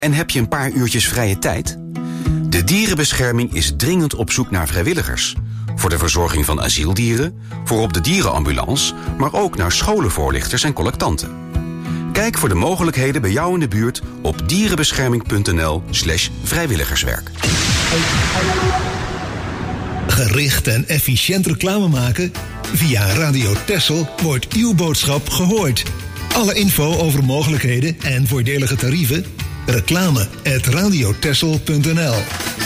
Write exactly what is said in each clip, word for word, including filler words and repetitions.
En heb je een paar uurtjes vrije tijd? De Dierenbescherming is dringend op zoek naar vrijwilligers. Voor de verzorging van asieldieren, voor op de dierenambulance, maar ook naar scholenvoorlichters en collectanten. Kijk voor de mogelijkheden bij jou in de buurt op dierenbescherming.nl slash vrijwilligerswerk. Gericht en efficiënt reclame maken? Via Radio Texel wordt uw boodschap gehoord. Alle info over mogelijkheden en voordelige tarieven? Reclame at radiotexel punt n l.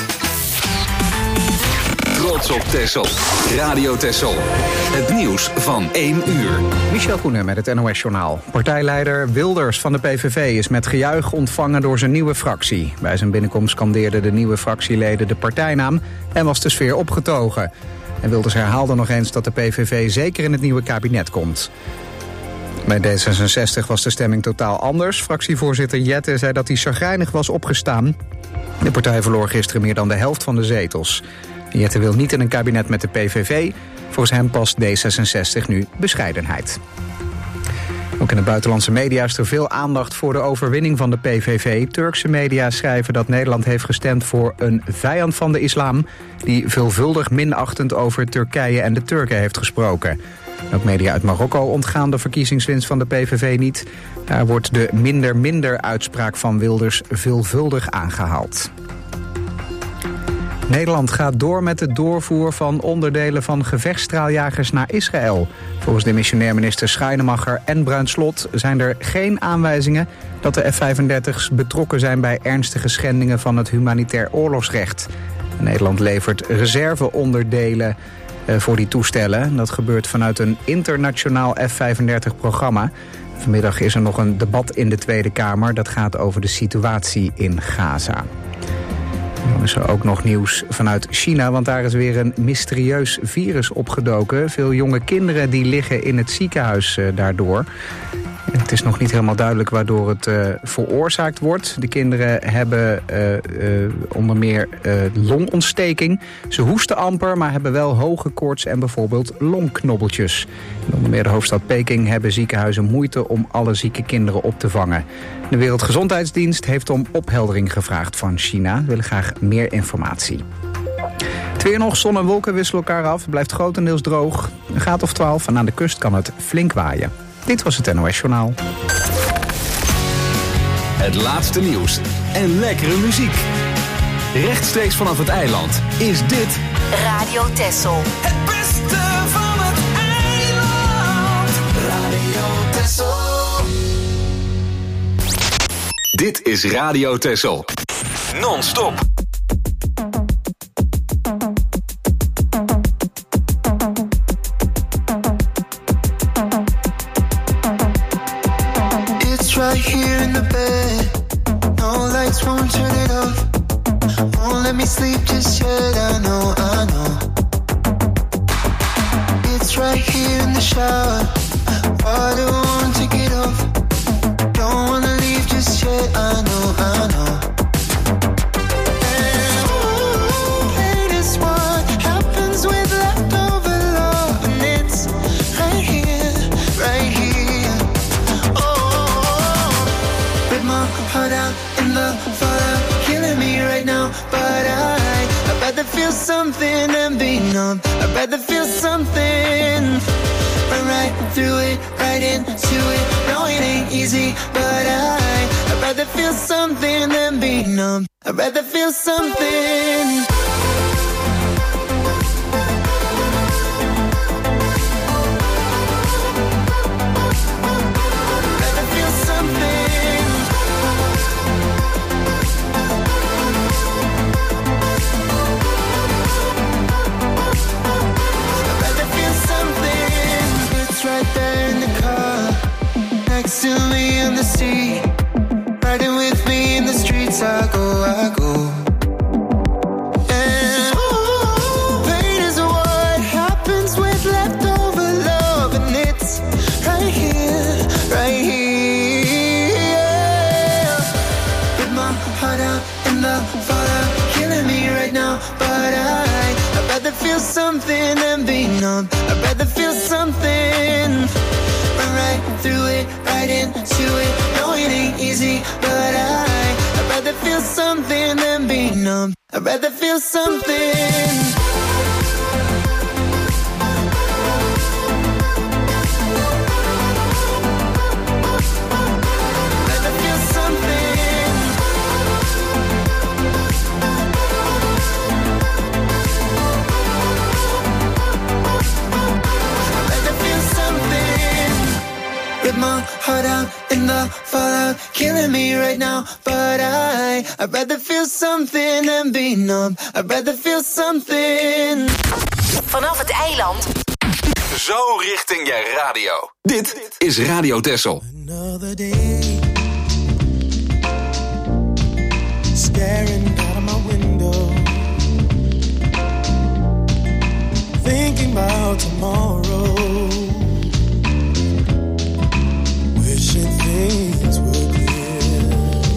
Trots op Texel. Radio Texel. Het nieuws van één uur. Michel Koenen met het N O S-journaal. Partijleider Wilders van de P V V is met gejuich ontvangen door zijn nieuwe fractie. Bij zijn binnenkomst scandeerden de nieuwe fractieleden de partijnaam en was de sfeer opgetogen. En Wilders herhaalde nog eens dat de P V V zeker in het nieuwe kabinet komt. Bij D zesenzestig was de stemming totaal anders. Fractievoorzitter Jette zei dat hij chagrijnig was opgestaan. De partij verloor gisteren meer dan de helft van de zetels. Jette wil niet in een kabinet met de P V V. Volgens hem past D zesenzestig nu bescheidenheid. Ook in de buitenlandse media is er veel aandacht voor de overwinning van de P V V. Turkse media schrijven dat Nederland heeft gestemd voor een vijand van de islam, die veelvuldig minachtend over Turkije en de Turken heeft gesproken. Ook media uit Marokko ontgaan de verkiezingswinst van de P V V niet. Daar wordt de minder-minder-uitspraak van Wilders veelvuldig aangehaald. Nederland gaat door met de doorvoer van onderdelen van gevechtsstraaljagers naar Israël. Volgens de missionair minister Schijnemacher en Bruin Slot zijn er geen aanwijzingen dat de F vijfendertig's betrokken zijn bij ernstige schendingen van het humanitair oorlogsrecht. Nederland levert reserveonderdelen voor die toestellen. Dat gebeurt vanuit een internationaal F vijfendertig-programma. Vanmiddag is er nog een debat in de Tweede Kamer. Dat gaat over de situatie in Gaza. Dan is er ook nog nieuws vanuit China, want daar is weer een mysterieus virus opgedoken. Veel jonge kinderen die liggen in het ziekenhuis uh, daardoor. Het is nog niet helemaal duidelijk waardoor het uh, veroorzaakt wordt. De kinderen hebben uh, uh, onder meer uh, longontsteking. Ze hoesten amper, maar hebben wel hoge koorts en bijvoorbeeld longknobbeltjes. In onder meer de hoofdstad Peking hebben ziekenhuizen moeite om alle zieke kinderen op te vangen. De Wereldgezondheidsdienst heeft om opheldering gevraagd van China. We willen graag meer informatie. Het weer nog, zon en wolken wisselen elkaar af. Het blijft grotendeels droog. Een graad of twaalf en aan de kust kan het flink waaien. Dit was het N O S-journaal. Het laatste nieuws en lekkere muziek. Rechtstreeks vanaf het eiland is dit Radio Texel. Het beste van het eiland. Radio Texel. Dit is Radio Texel. Non-stop. Right here in the bed, no lights, won't turn it off. Won't let me sleep just yet, I know, I know. It's right here in the shower, water won't take it off. Don't wanna leave just yet, I know, I know. Feel something and be numb. I'd rather feel something. Run right through it, right into it. No, it ain't easy, but I I'd rather feel something than be numb. I'd rather feel something. To me in the sea, riding with me in the streets. I go, I go. And ooh, pain is what happens with leftover love, and it's right here, right here. With my heart out in the fallout, killing me right now. But I, I'd rather feel something than be numb. I'd rather feel something. Right through it, right into it. No, it ain't easy, but I I'd rather numb. I'd rather feel something. Rip my heart out in the fallout, killing me right now. But I, I'd rather feel something than be numb. I'd rather feel something. Vanaf het eiland. Zo richting je radio. Dit is Radio Texel. Another day, staring out of my window, thinking about tomorrow. Things were clear.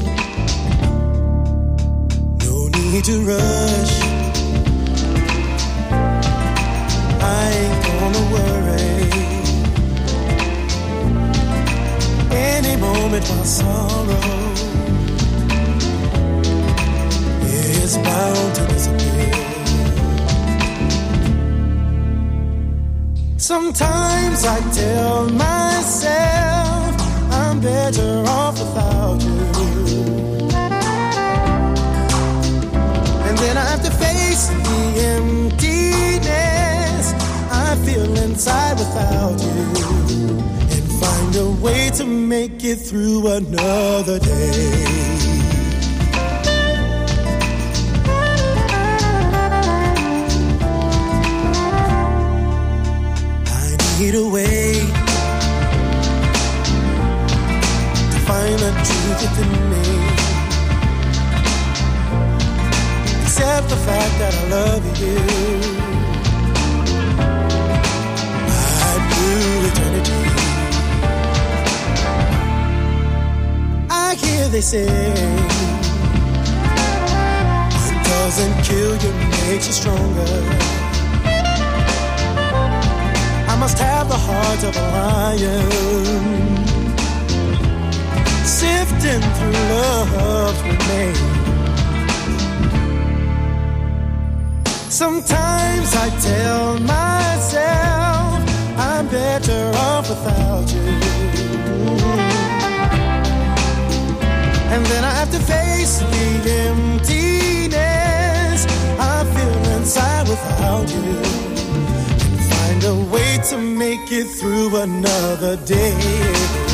No need to rush. I ain't gonna worry. Any moment my sorrow is bound to disappear. Sometimes I tell myself I'm better off without you, and then I have to face the emptiness I feel inside without you, and find a way to make it through another day. I need a way find the truth within me, accept the fact that I love you. I'd do eternity. I hear they say what doesn't kill you makes you stronger. I must have the heart of a lion, sifting through love's remains. Sometimes I tell myself I'm better off without you, and then I have to face the emptiness I feel inside without you, and find a way to make it through another day.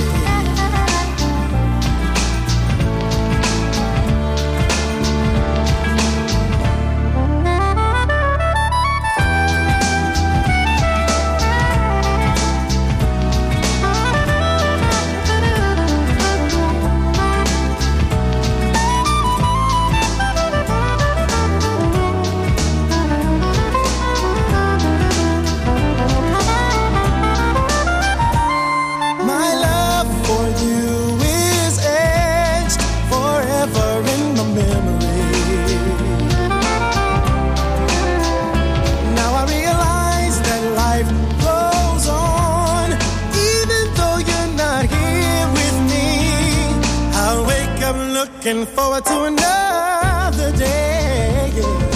Looking forward to another day, yeah.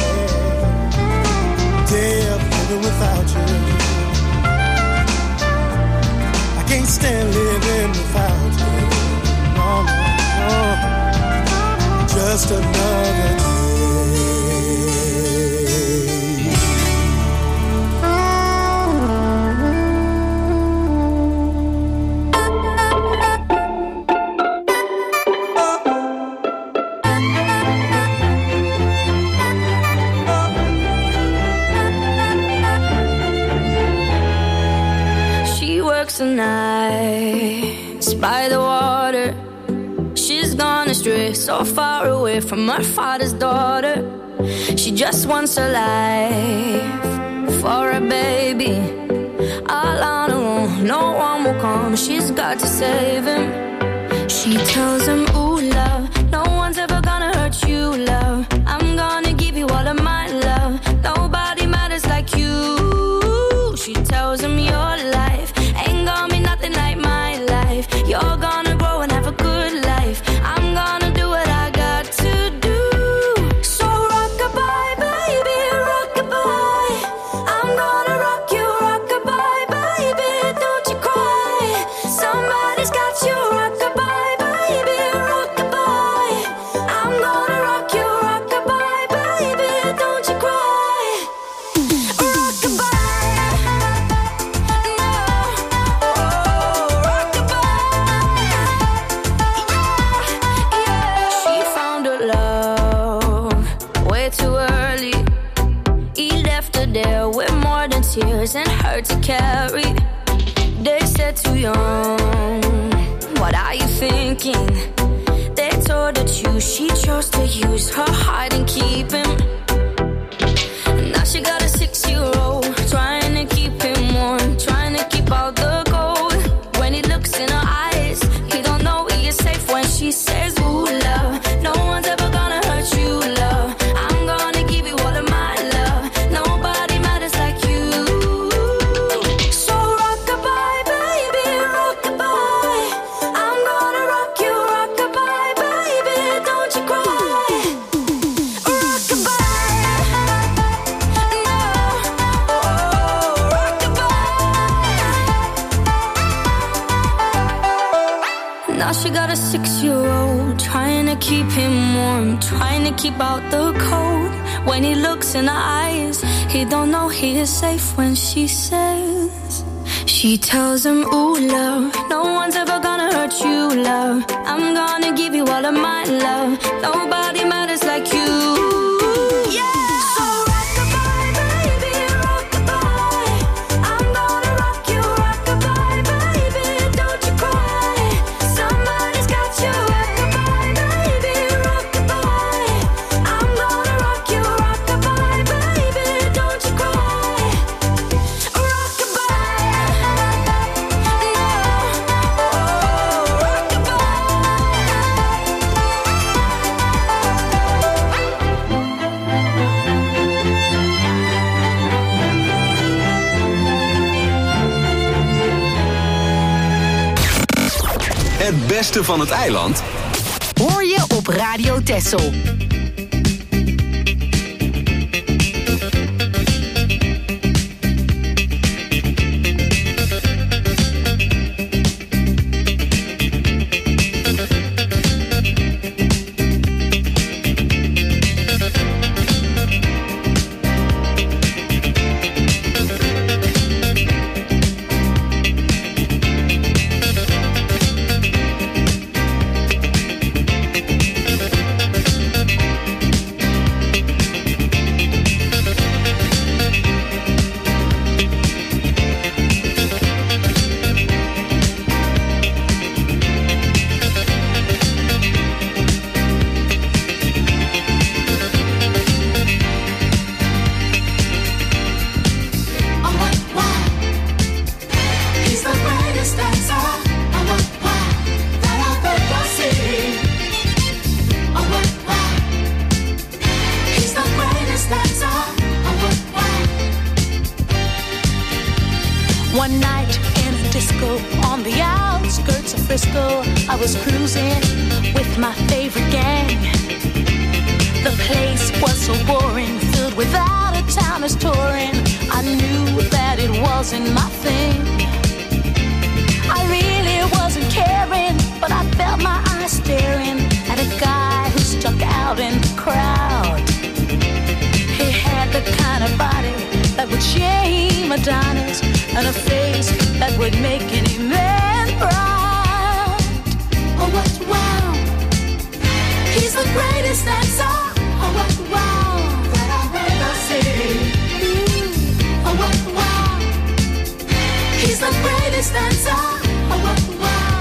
Day of living without you. I can't stand living without you. No, no, no. Just another day. The nights by the water, she's gone astray, so far away from her father's daughter. She just wants a life for a baby, all on her own, no one will come. She's got to save him. She tells him, ooh, love, no one's ever gonna hurt you, love. I'm gonna give you all of my love. Nobody matters like you. She tells him, your life ain't gonna be nothing like my life. You're gonna grow and have a good life. I'm gonna do what I got to do. So isn't her to carry. They said too young. What are you thinking? They told her to. She chose to use her heart and keep him. Now she got a six-year-old, trying to keep him warm, trying to keep all the gold. When he looks in her eyes, he don't know he is safe when she says, ooh, love, no one's ever gonna hurt you, love. I'm gonna give you all of my love. Nobody matters like you. So rock-a-bye, baby, rock-a-bye. I'm gonna rock you, rock-a-bye, baby, don't you cry. Rock-a-bye, no, oh, rock-a-bye. Now she got a six-year-old, trying to keep him warm, trying to keep out the cold. When he looks in her eyes, he don't know he is safe when she says. She tells him, ooh, love, no one's ever gonna hurt you, love. I'm gonna give you all of my love. Nobody matters like you. Yeah. So rock-a-bye, baby, rock-a-bye. I'm gonna rock you, rock-a-bye, baby, don't you cry. Somebody's got you, rock-a-bye, baby, rock-a-bye. I'm gonna rock you, rock-a-bye, baby, don't you cry. Rock-a-bye, no, oh, Het beste van het eiland Hoor je op Radio Texel. One night in a disco on the outskirts of Frisco, I was cruising with my favorite gang. The place was so boring, filled with out-of-towners touring. I knew that it wasn't my thing. I really wasn't caring, but I felt my eyes staring at a guy who stuck out in the crowd. He had the kind of body that would shame Adonis, and a face that would make any man proud. Oh, what wow! He's the greatest dancer. Oh, what wow! That I've ever seen. Mm. Oh, what wow! He's the greatest dancer. Oh, what wow!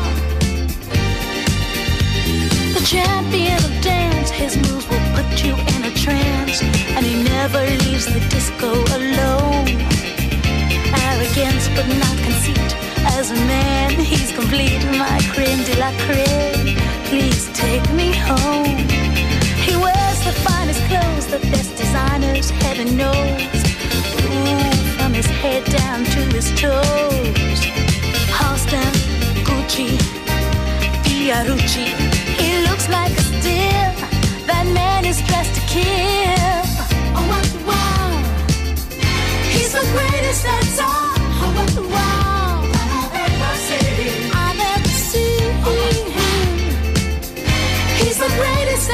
The champion of dance, his moves will put you in a trance, and he never leaves the disco alone. Arrogance but not conceit, as a man he's complete. My creme de la creme, please take me home. He wears the finest clothes, the best designers heaven knows. Ooh, from his head down to his toes. Halston, Gucci, Fiorucci, he looks like a steal. That man is dressed to kill. Oh, what wow! He's the greatest dancer. Oh, what wow! That I've ever seen. I've ever seen him. He's the greatest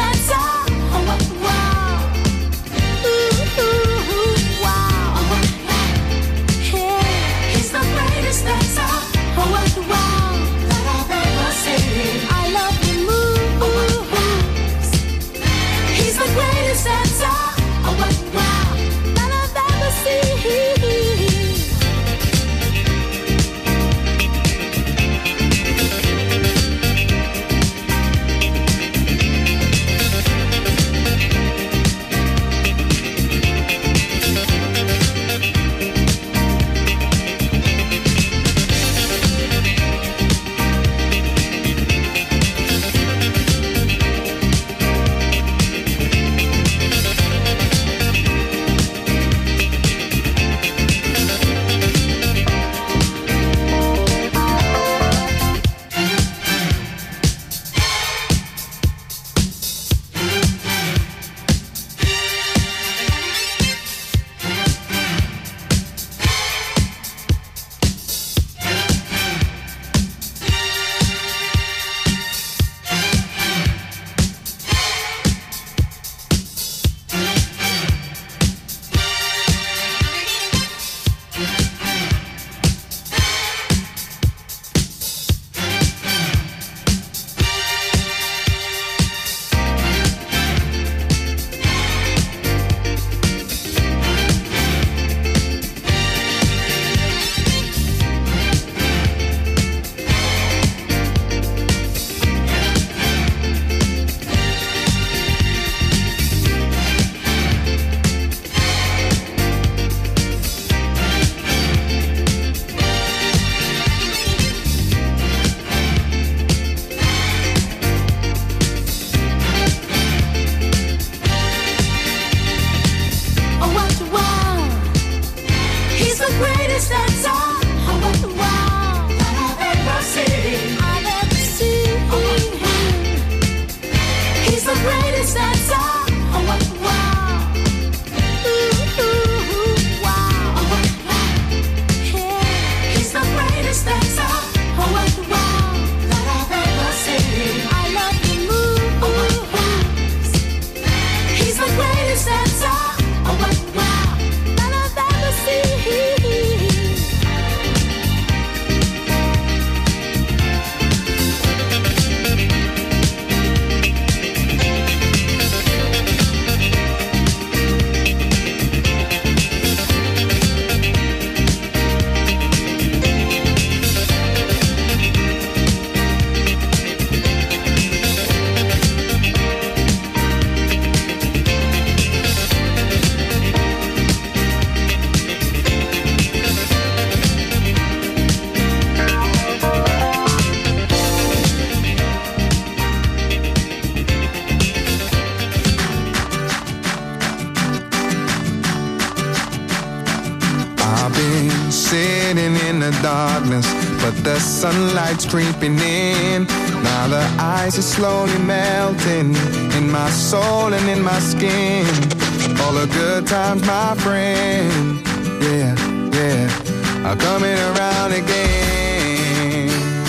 waiting in the darkness, but the sunlight's creeping in. Now the ice is slowly melting in my soul and in my skin. All the good times, my friend, yeah, yeah, are coming around again.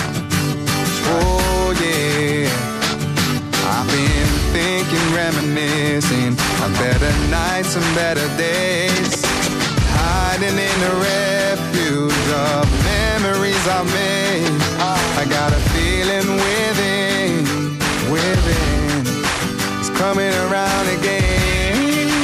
Oh yeah, I've been thinking, reminiscing of better nights and better days, hiding in the refuge of memories I've made. I got a feeling within, within, it's coming around again.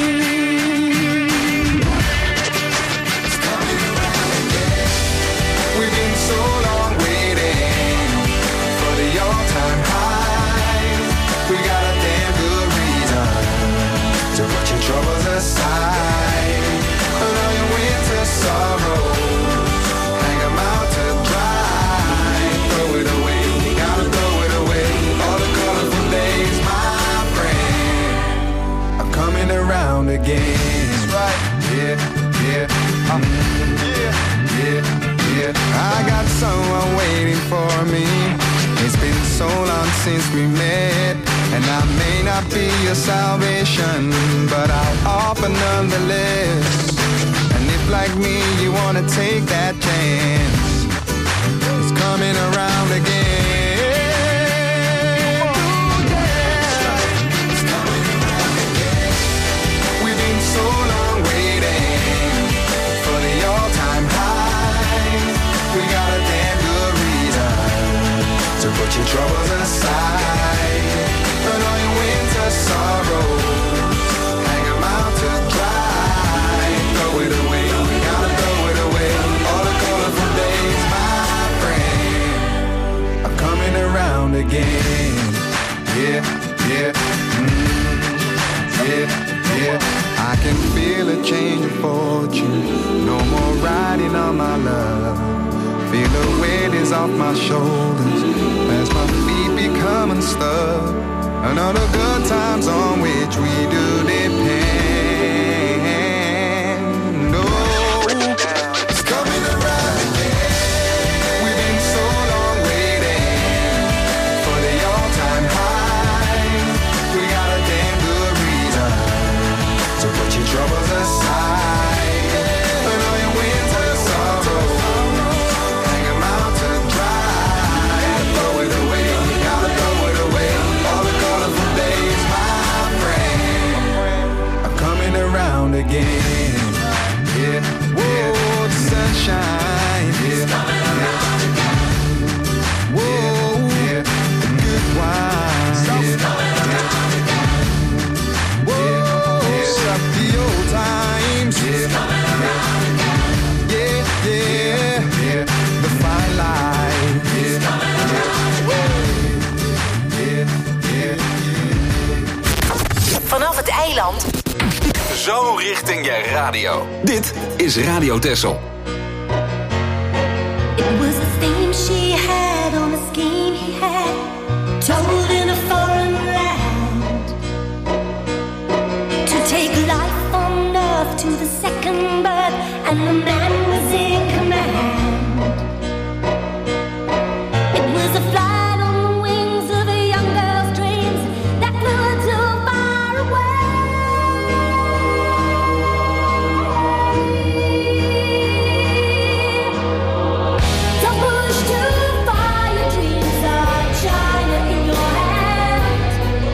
It's coming around again. We've been so long waiting for the all-time high. We got a damn good reason to put your troubles aside. All your winter sorrows, hang them out to dry. Throw it away, gotta throw it away. All the colorful days, my friend, are coming around again. That's right, yeah, yeah, um, yeah, yeah, yeah. I got someone waiting for me. It's been so long since we met, and I may not be your salvation, but I'll offer nonetheless. Like me, you wanna take that chance. It's coming around again. Ooh, yeah. It's coming around again. We've been so long waiting for the all-time high. We got a damn good reason to put your troubles aside. Put all your winter sorrows, hang them out to dry. Throw it away. Around again, yeah, yeah, mm, yeah, yeah. I can feel a change of fortune. No more riding on my love. Feel the weight is off my shoulders as my feet become unstuck. And all the good times on which we do depend. Oh, it's coming around again. We've been so long waiting for the all-time high. We got a damn good reason to put your troubles aside. And all your winter sorrows, hang them out to dry. Throw it away, gotta throw it away. All the colorful days, my friend, are coming around again. Yeah, whoa, the sunshine, yeah, yeah. Whoa, yeah, the good wine, yeah, yeah. Whoa, stop the old times, yeah, yeah, yeah, yeah. The fine line, yeah, yeah, yeah, yeah. Vanaf het eiland. Zo richting je radio. Dit is Radio Texel. It was a theme she had on a scheme he had, told in a foreign land, to take life on earth to the second birth, and the man was in command. It was a flight on the wings of a young girl's dreams that flew her too far away. Don't push too far, your dreams are China in your hand.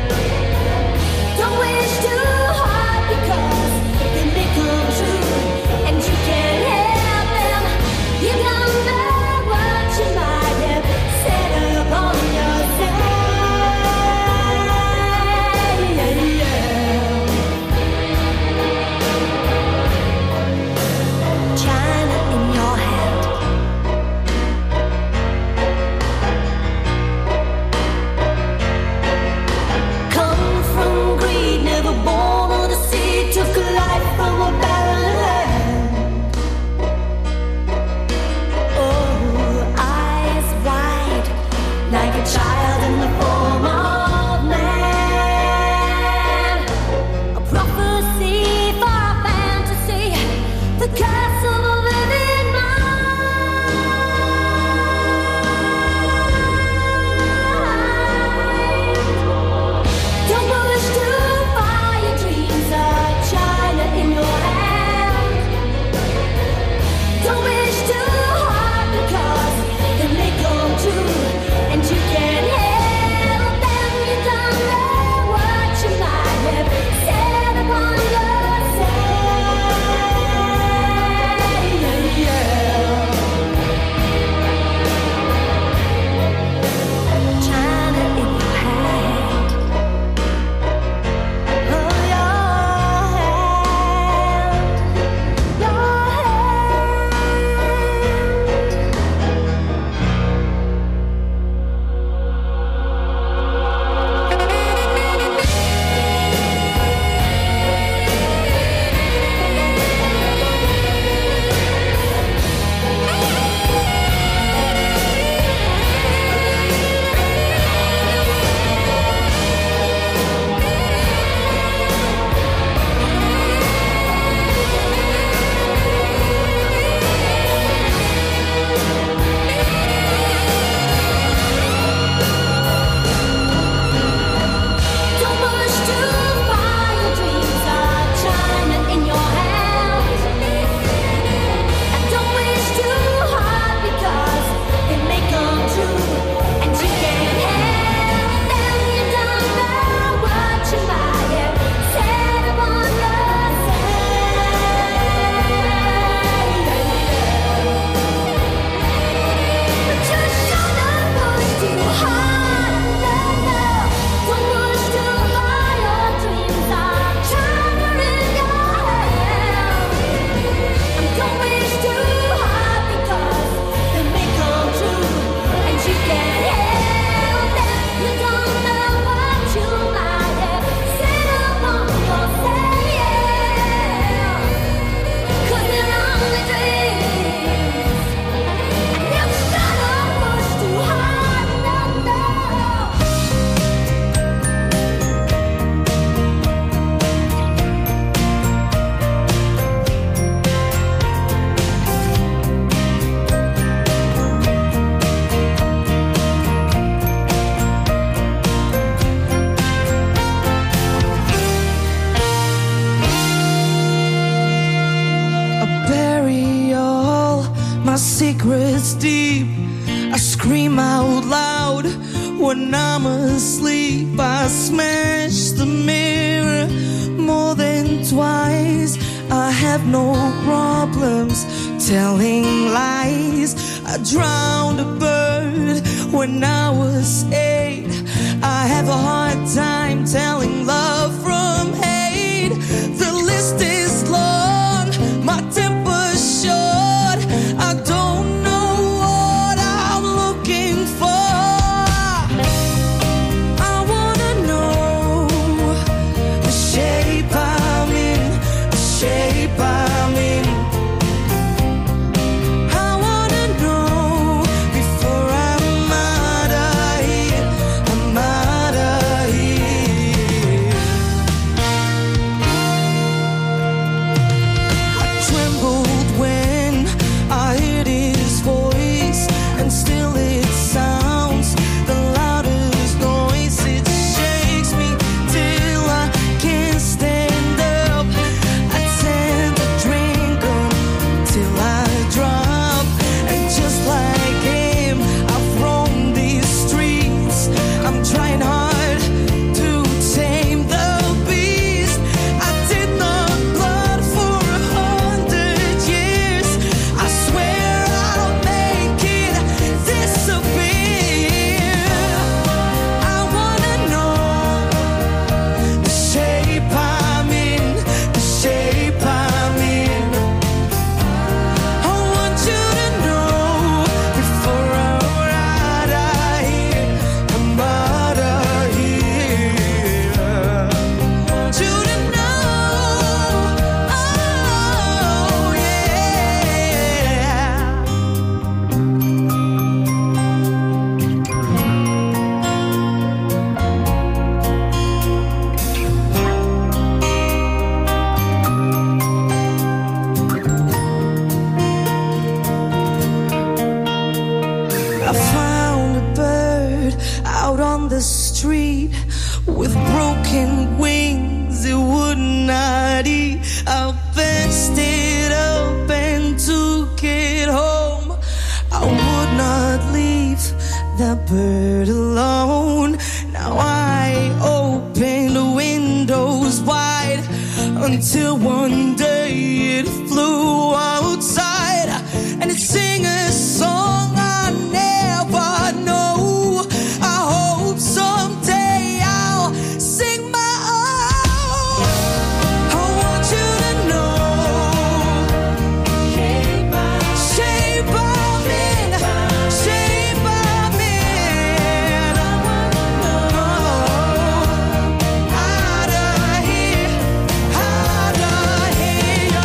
Don't wish too hard because they may come true, and you can't help it's deep. I scream out loud when I'm asleep. I smash the mirror more than twice. I have no problems telling lies. I drowned a bird when I was eight. I have a hard time telling love from hate. The list is long, my temper's short. I don't know what I'm looking for. I wanna know the shape I'm in, the shape I'm in. I wanna know before I'm out of here, I'm out of here. I trembled when I heard his voice, and still it sounds the loudest noise. It shakes me till I can't stand up. I tend to drink until I drop, and just like him, I've roamed these streets. I'm trying hard to tame the beast. I did not blood for a hundred years. I swear I'll make it disappear. I wanna know the shape I'm in, the shape I'm in. I want you to know before I'm out of here, I'm out of here. I want you to know, oh yeah. I found a bird out on the street with broken wings. It would not eat. I fetched it up and took it home. I would not leave that bird alone. Now I open the windows wide until one day it flew outside and it sang a song I never know. I hope someday I'll sing my own. I want you to know, shape I'm in, shape I'm in. I wanna know, out of here, out of here.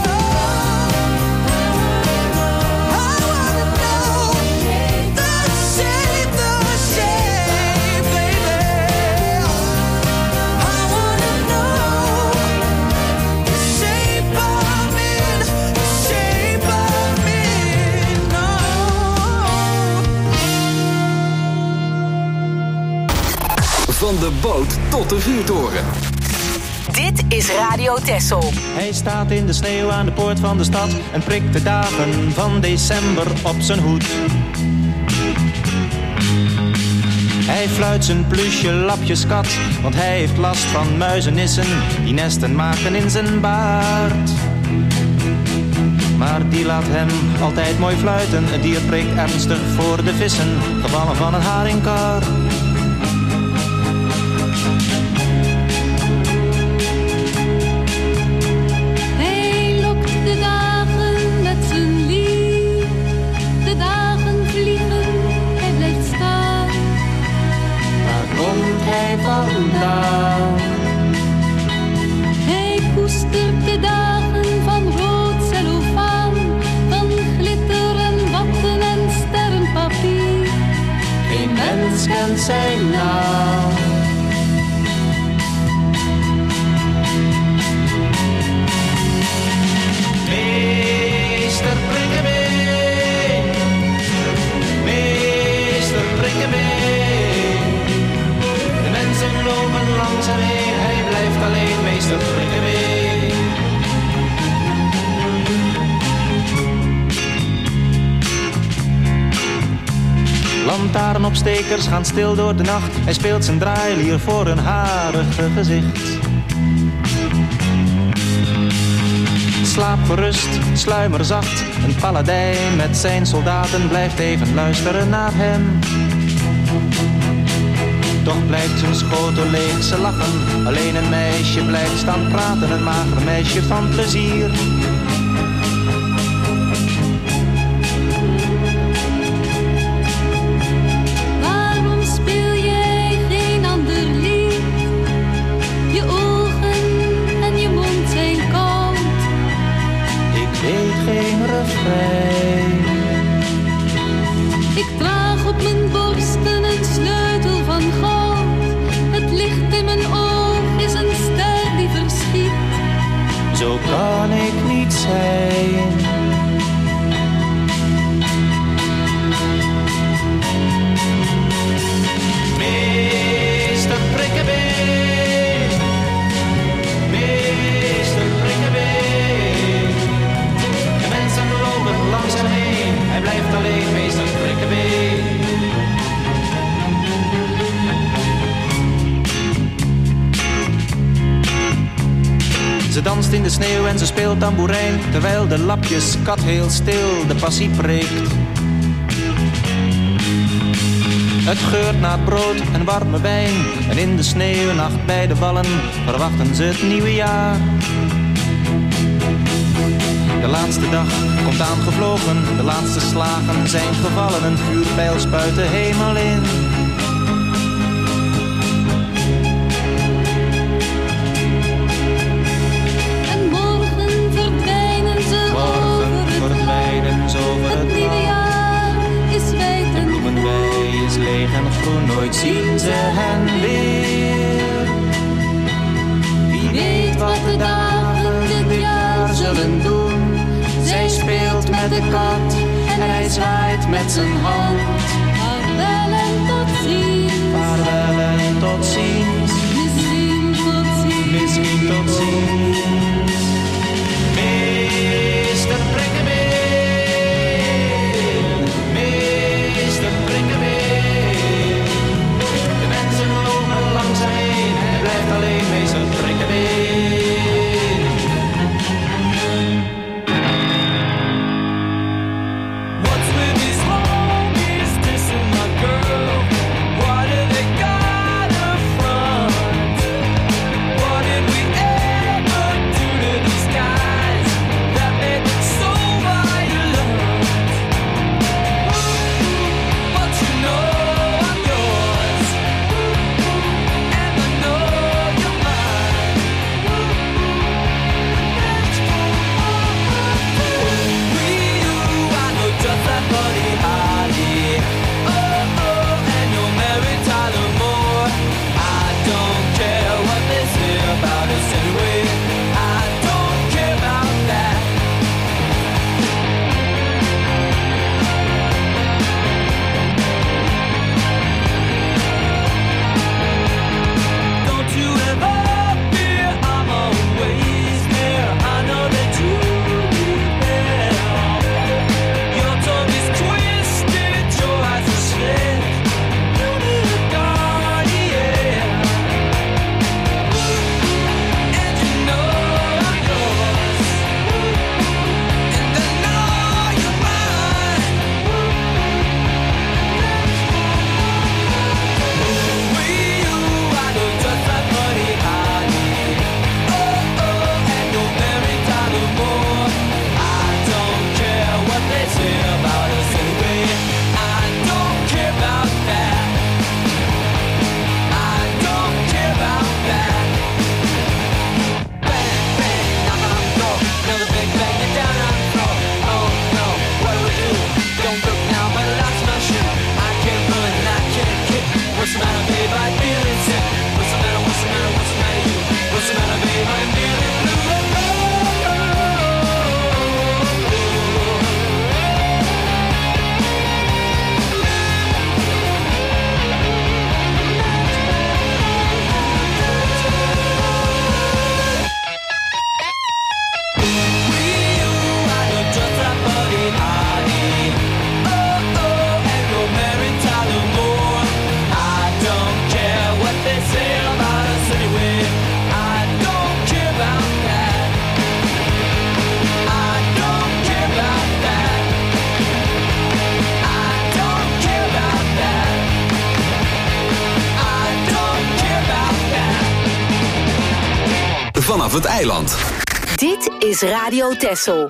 I wanna know the shape, the shape, baby. I wanna know the shape I'm in, the shape I'm in. Van de boot tot de vuurtoren. Dit is Radio Texel. Hij staat in de sneeuw aan de poort van de stad en prikt de dagen van december op zijn hoed. Hij fluit zijn plusje lapjeskat, want hij heeft last van muizenissen die nesten maken in zijn baard. Maar die laat hem altijd mooi fluiten, het dier prikt ernstig voor de vissen, gevallen van een haringkar. Hij lokt de dagen met zijn lied. De dagen vliegen, hij blijft staan. Waar komt hij vandaan? Hij koestert de dagen van rood cellofaan, van glitter en watten en sterrenpapier. Geen mens kent zijn naam. Meester Prikkebeen, meester Prikkebeen. De mensen lopen langs hem heen, hij blijft alleen, meester Prikkebeen. traanopstekers gaan stil door de nacht. Hij speelt zijn draailier voor een harige gezicht. Slaap gerust, sluimer zacht. Een paladijn met zijn soldaten blijft even luisteren naar hem. Toch blijft zijn schotel leeg, ze lachen. Alleen een meisje blijft staan praten, een mager meisje van plezier. Waarom speel jij geen ander lied? Je ogen en je mond zijn koud. Ik weet geen refrein. Ik draag op mijn borsten een sleutel van goud. Het licht in mijn oog is een ster die verschiet. Zo kan ik niet zijn. Meester Prikkebeen, Meester Prikkebeen. De mensen lopen langs hem heen, hij blijft alleen, Meester Prikkebeen. Ze danst in de sneeuw en ze speelt tamboerijn, terwijl de lapjeskat heel stil de passie preekt. Het geurt naar brood en warme wijn, en in de sneeuwnacht bij de wallen verwachten ze het nieuwe jaar. De laatste dag komt aangevlogen, de laatste slagen zijn gevallen, een vuurpijl spuit de hemel in. En morgen verdwijnen ze Morgen over het verdwijnen ze over Het het nieuwe land. jaar is wijd De en bloemenwei is leeg en groen, nooit zien ze hen weer. Wie weet wat de dagen dit jaar zullen doen. Zij speelt met de kat en hij zwaait met zijn hand. Vaarwel en tot ziens. Vaarwel en tot ziens. Misschien tot ziens. Misschien tot ziens. Meester Prikkebeen, Meester Prikkebeen. De mensen lopen langs hem heen, hij blijft alleen, Meester Prikkebeen. What's with these homies dissing my girl? Why do they got her front? What did we ever vanaf het eiland. Dit is Radio Texel.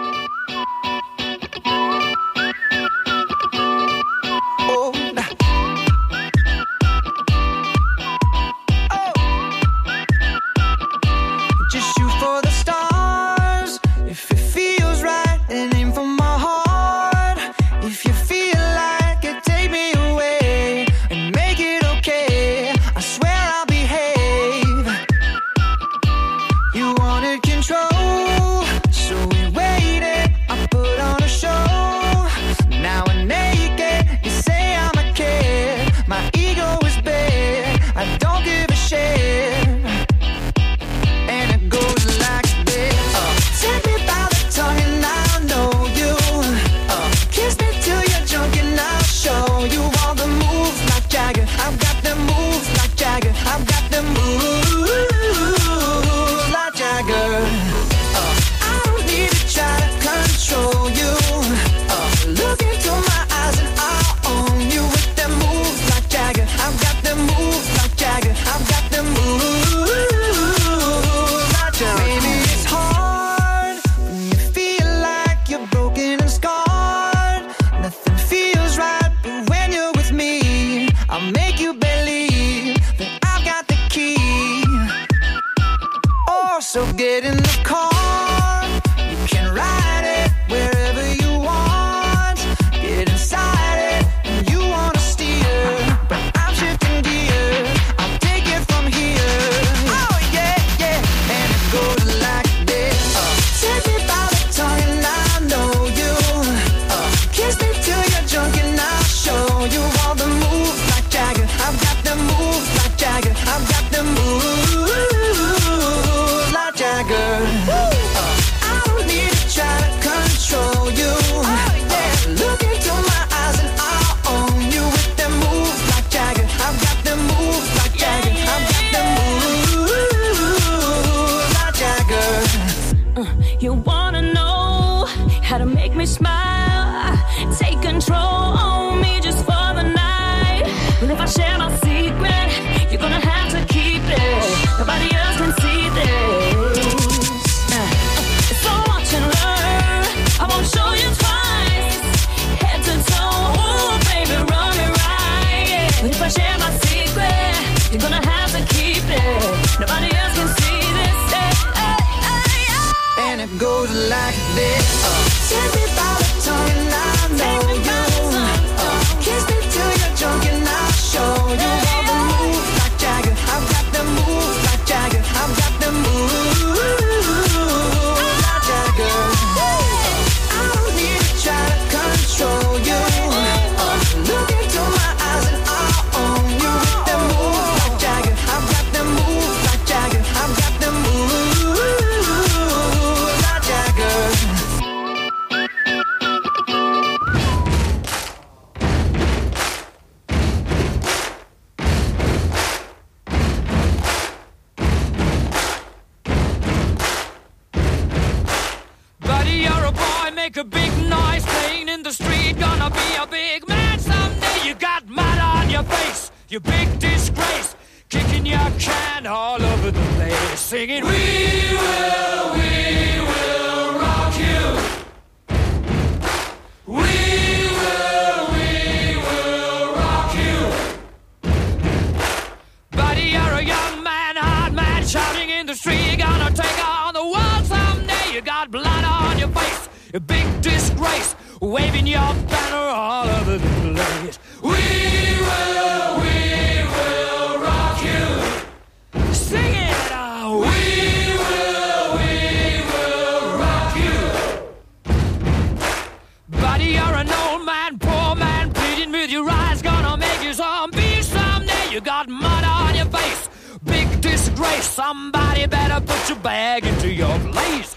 Somebody better put your bag into your place.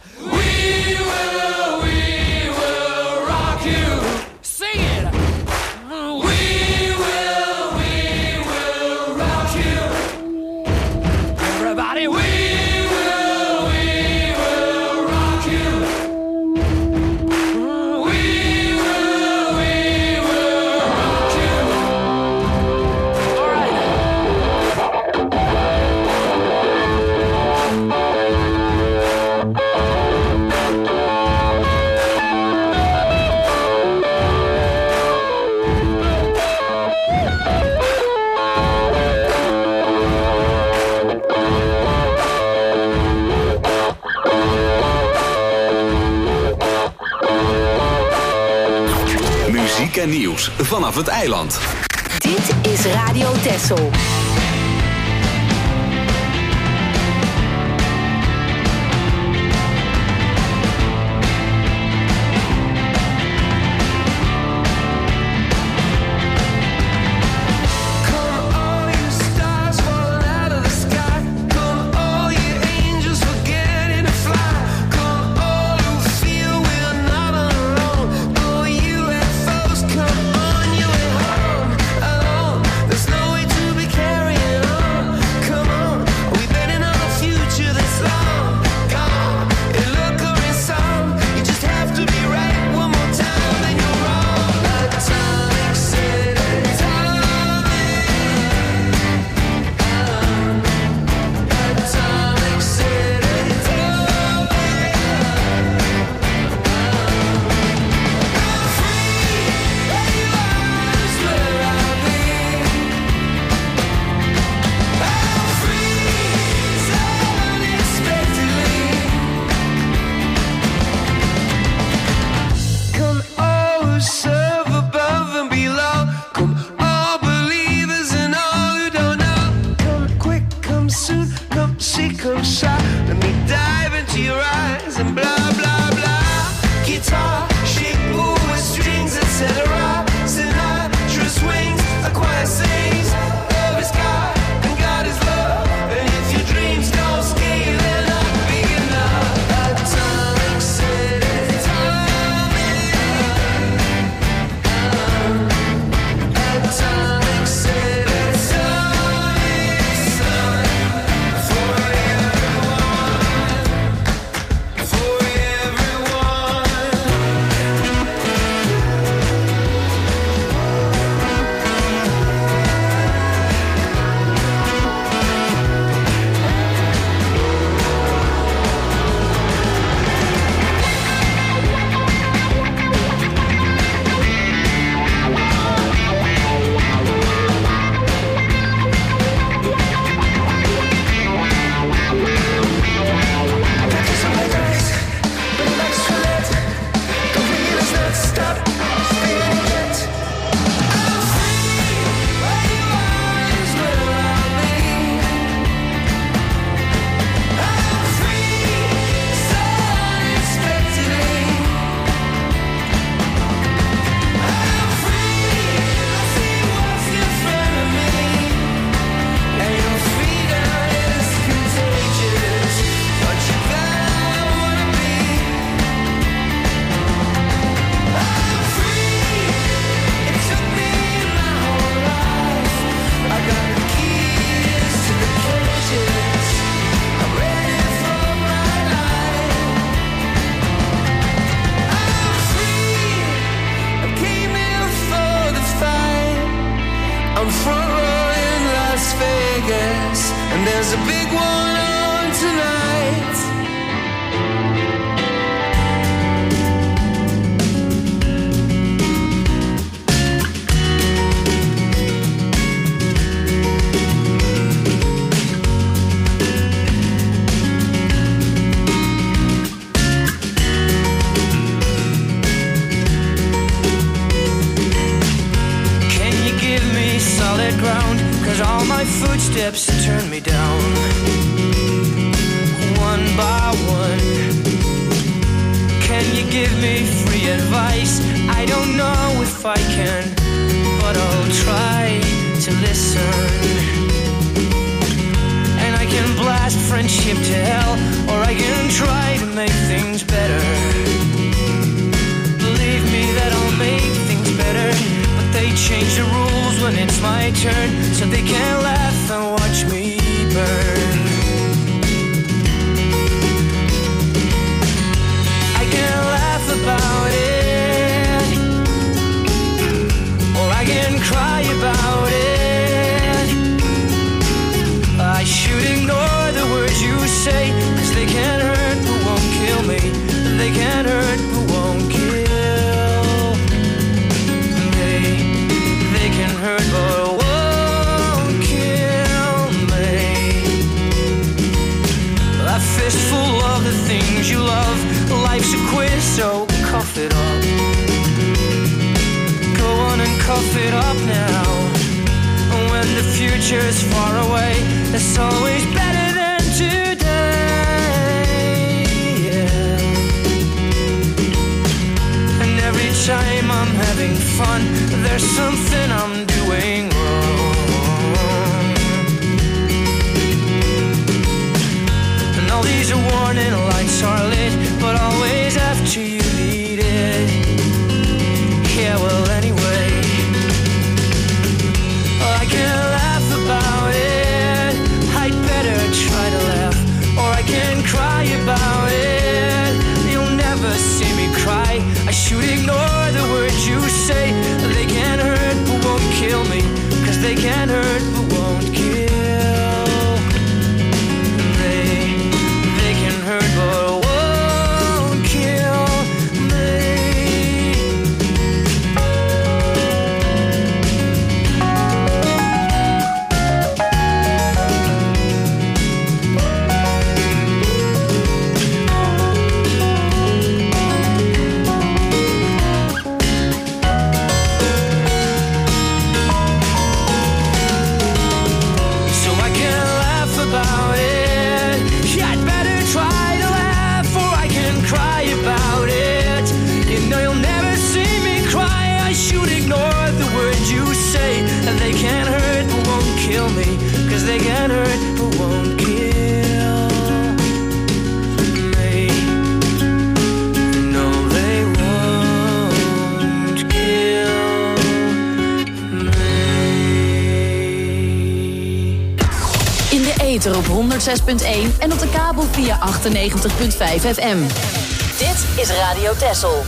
We will, we will rock you. Sing it. We will, we will rock you. Everybody, we will, we will rock you. We will, we will rock you. All right. muziek en nieuws vanaf het eiland. Dit is Radio Texel. Footsteps turn me down one by one. Can you give me free advice? I don't know if I can, but I'll try to listen. And I can blast friendship to hell, or I can try to make things better. Believe me that I'll make things better, but they change the rules when it's my turn, so they can't laugh and watch me burn. I can laugh about it, or I can cry about it. I should ignore the words you say, 'cause they can't hurt but won't kill me. They can't hurt but won't kill me. They can hurt but won't kill me. A fistful of the things you love. Life's a quiz, so cough it up. Go cough it up now. When the future's far away, it's always better than today. Yeah. And every time I'm having fun, there's something I'm doing wrong. And all these warning lights are lit, but always after you need it. Yeah, well, anyway, I can laugh about it. I'd better try to laugh, or I can cry about it. You'll never see me cry. I should ignore the words you say. They can't hurt but won't kill me, 'cause they can't hurt but won't kill. They, they can hurt but won't kill me. They can't hurt but won't kill me, 'cause they can't hurt but won't kill me. No, they won't kill me. In de ether op honderd zes punt één en op de kabel via achtennegentig punt vijf F M. Dit is Radio Texel.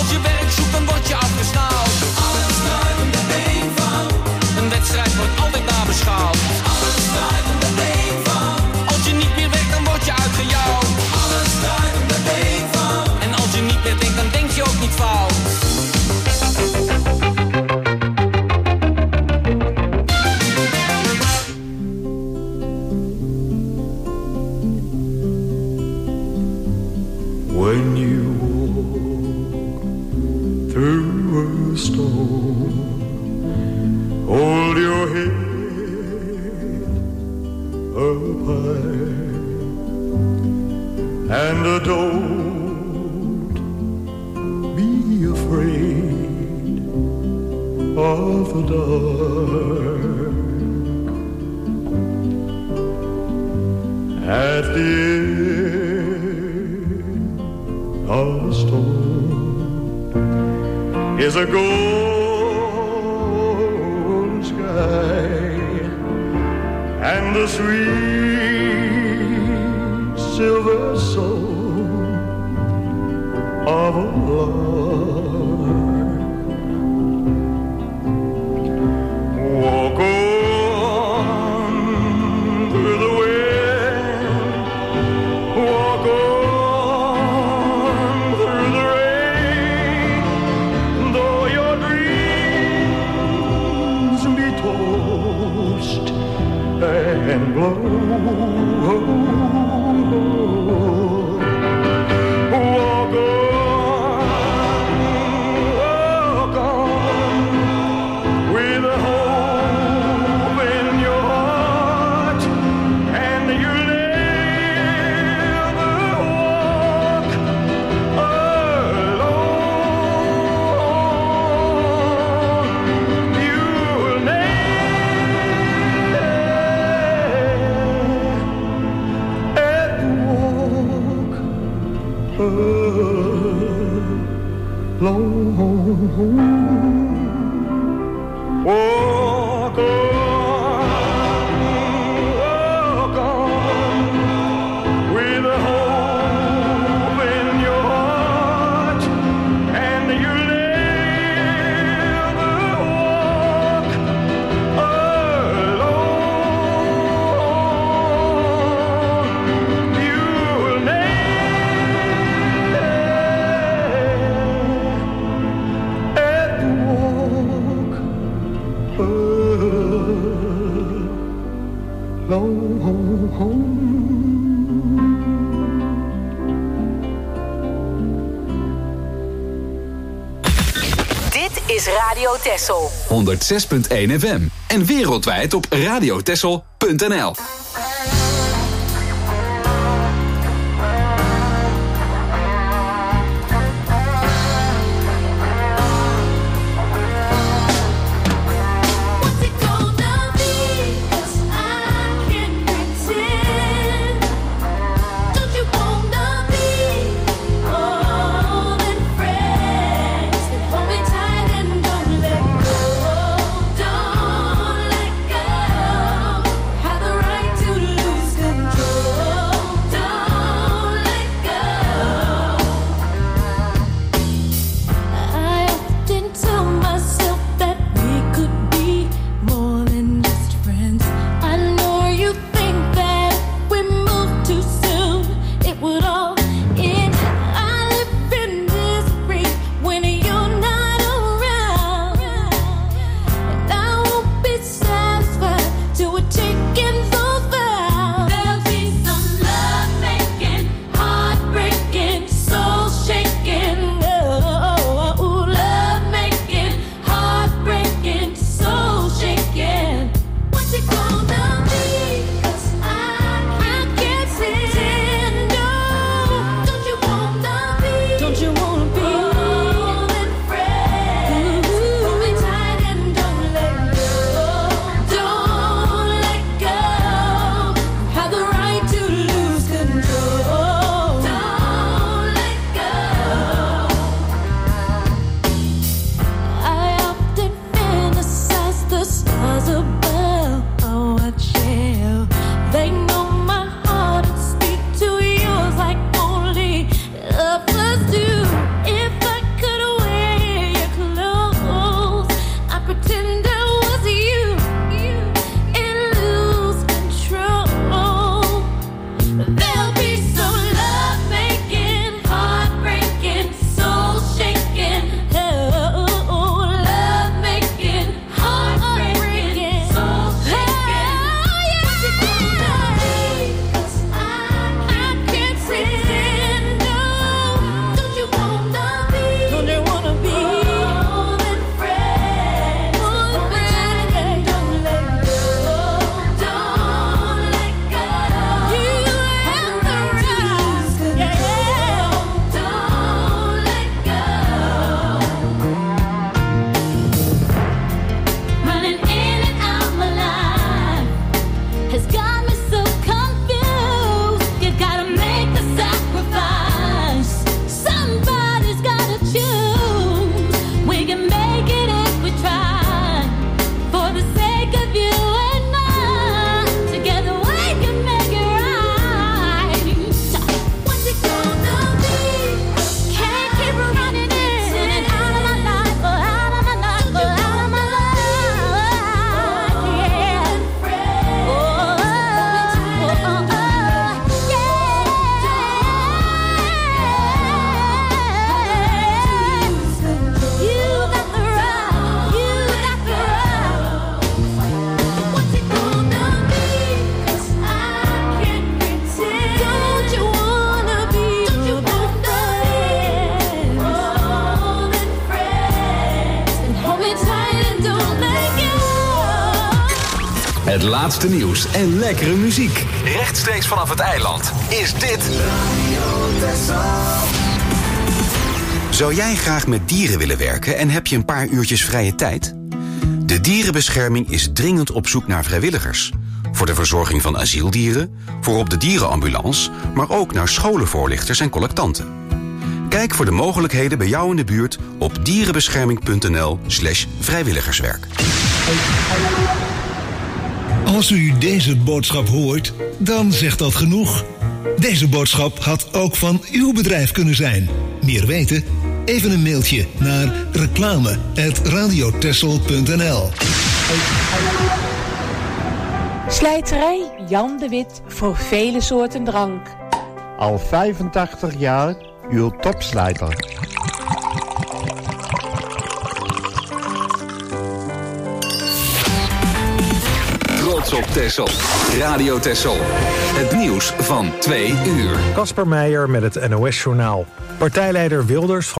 Altijd through a storm. Hold your head up high and don't be afraid of the dark. At the end of the storm is a golden sky and the sweet silver soul of a lark. Walk on through the wind, walk on through the rain, though your dreams be tossed and blow. Walk on, walk on, with a hope in your heart, and you'll never walk alone. You'll never walk on, walk on, with a hope in your heart, and you'll never walk alone. You'll Dit is Radio Texel. honderd zes punt één F M en wereldwijd op radiotexel punt n l. Have the right to Het laatste nieuws en lekkere muziek. Rechtstreeks vanaf het eiland is dit Zou jij graag met dieren willen werken en heb je een paar uurtjes vrije tijd? De dierenbescherming is dringend op zoek naar vrijwilligers. Voor de verzorging van asieldieren, voor op de dierenambulance, maar ook naar scholenvoorlichters en collectanten. Kijk voor de mogelijkheden bij jou in de buurt op dierenbescherming.nl slash vrijwilligerswerk. Als u deze boodschap hoort, dan zegt dat genoeg. Deze boodschap had ook van uw bedrijf kunnen zijn. Meer weten? Even een mailtje naar reclame apenstaartje radiotessel punt n l. Slijterij Jan de Wit voor vele soorten drank. Al vijfentachtig jaar uw topslijter. Trots op Texel. Radio Texel. Het nieuws van twee uur. Casper Meijer met het N O S-journaal. Partijleider Wilders